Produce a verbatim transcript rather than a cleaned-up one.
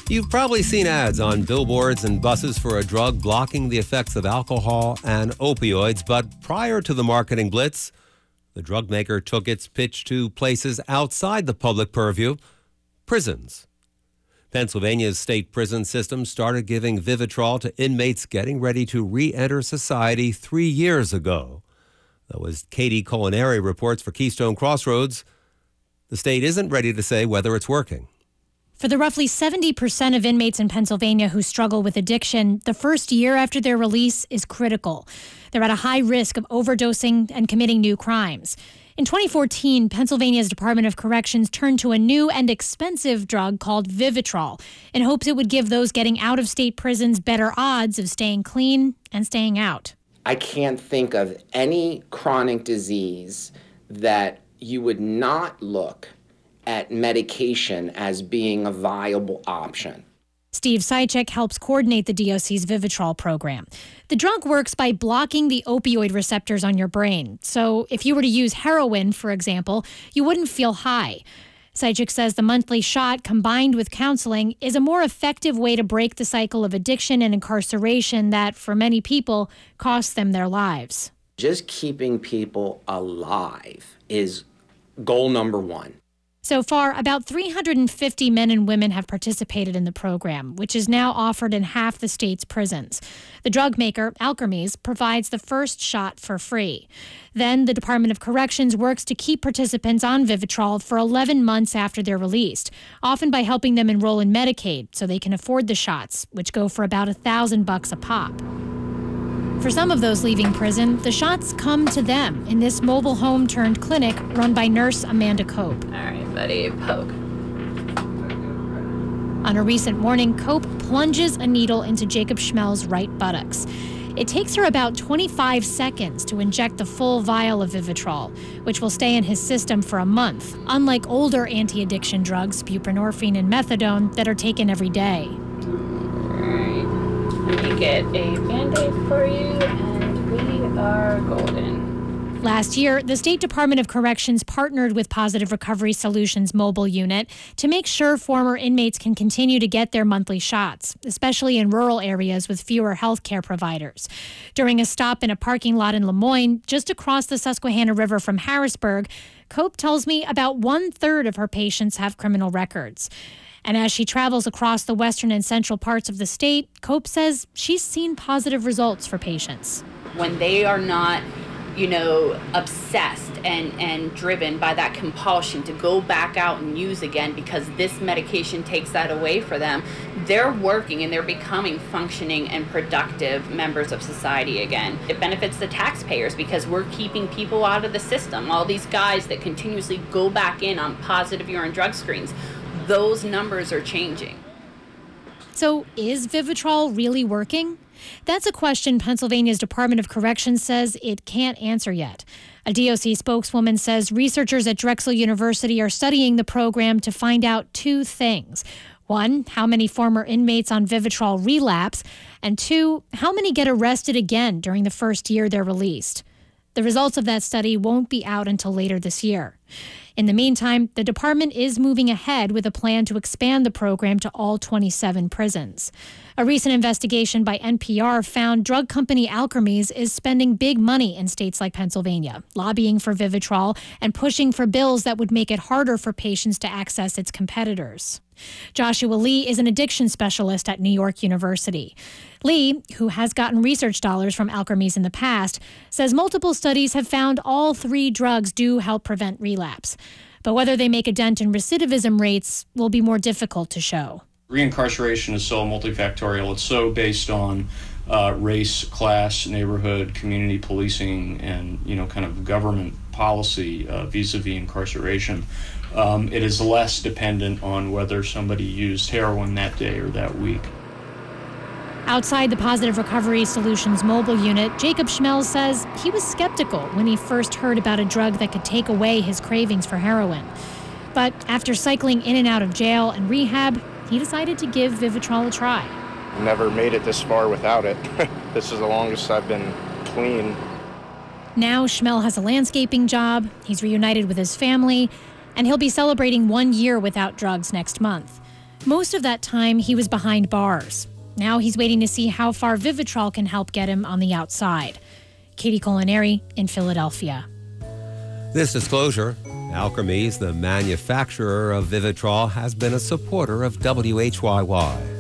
You've probably seen ads on billboards and buses for a drug blocking the effects of alcohol and opioids, but prior to the marketing blitz, the drug maker took its pitch to places outside the public purview, prisons. Pennsylvania's state prison system started giving Vivitrol to inmates getting ready to re-enter society three years ago. Though, as Katie Culinary reports for Keystone Crossroads, the state isn't ready to say whether it's working. For the roughly seventy percent of inmates in Pennsylvania who struggle with addiction, the first year after their release is critical. They're at a high risk of overdosing and committing new crimes. In twenty fourteen, Pennsylvania's Department of Corrections turned to a new and expensive drug called Vivitrol in hopes it would give those getting out of state prisons better odds of staying clean and staying out. I can't think of any chronic disease that you would not look at medication as being a viable option. Steve Sychek helps coordinate the D O C's Vivitrol program. The drug works by blocking the opioid receptors on your brain. So if you were to use heroin, for example, you wouldn't feel high. Sychek says the monthly shot combined with counseling is a more effective way to break the cycle of addiction and incarceration that, for many people, costs them their lives. Just keeping people alive is goal number one. So far, about three hundred fifty men and women have participated in the program, which is now offered in half the state's prisons. The drug maker, Alkermes, provides the first shot for free. Then the Department of Corrections works to keep participants on Vivitrol for eleven months after they're released, often by helping them enroll in Medicaid so they can afford the shots, which go for about a thousand bucks a pop. For some of those leaving prison, the shots come to them in this mobile home turned clinic run by nurse Amanda Cope. All right, buddy, poke. On a recent morning, Cope plunges a needle into Jacob Schmel's right buttocks. It takes her about twenty-five seconds to inject the full vial of Vivitrol, which will stay in his system for a month, unlike older anti-addiction drugs, buprenorphine and methadone, that are taken every day. Let me get a Band-Aid for you, and we are golden. Last year, the State Department of Corrections partnered with Positive Recovery Solutions mobile unit to make sure former inmates can continue to get their monthly shots, especially in rural areas with fewer health care providers. During a stop in a parking lot in Lemoyne, just across the Susquehanna River from Harrisburg, Cope tells me about one-third of her patients have criminal records. And as she travels across the western and central parts of the state, Cope says she's seen positive results for patients. When they are not, you know, obsessed and, and driven by that compulsion to go back out and use again because this medication takes that away for them, they're working and they're becoming functioning and productive members of society again. It benefits the taxpayers because we're keeping people out of the system. All these guys that continuously go back in on positive urine drug screens, those numbers are changing. So is Vivitrol really working? That's a question Pennsylvania's Department of Corrections says it can't answer yet. A D O C spokeswoman says researchers at Drexel University are studying the program to find out two things. One, how many former inmates on Vivitrol relapse, and two, how many get arrested again during the first year they're released. The results of that study won't be out until later this year. In the meantime, the department is moving ahead with a plan to expand the program to all twenty-seven prisons. A recent investigation by N P R found drug company Alkermes is spending big money in states like Pennsylvania, lobbying for Vivitrol and pushing for bills that would make it harder for patients to access its competitors. Joshua Lee is an addiction specialist at New York University. Lee, who has gotten research dollars from Alkermes in the past, says multiple studies have found all three drugs do help prevent relapse. But whether they make a dent in recidivism rates will be more difficult to show. Reincarceration is so multifactorial. It's so based on uh, race, class, neighborhood, community policing, and, you know, kind of government policy uh, vis-a-vis incarceration. Um, it is less dependent on whether somebody used heroin that day or that week. Outside the Positive Recovery Solutions mobile unit, Jacob Schmel says he was skeptical when he first heard about a drug that could take away his cravings for heroin. But after cycling in and out of jail and rehab, he decided to give Vivitrol a try. Never made it this far without it. This is the longest I've been clean. Now Schmel has a landscaping job, he's reunited with his family, and he'll be celebrating one year without drugs next month. Most of that time, he was behind bars. Now he's waiting to see how far Vivitrol can help get him on the outside. Katie Culinary in Philadelphia. This disclosure, Alkermes, the manufacturer of Vivitrol, has been a supporter of W H Y Y.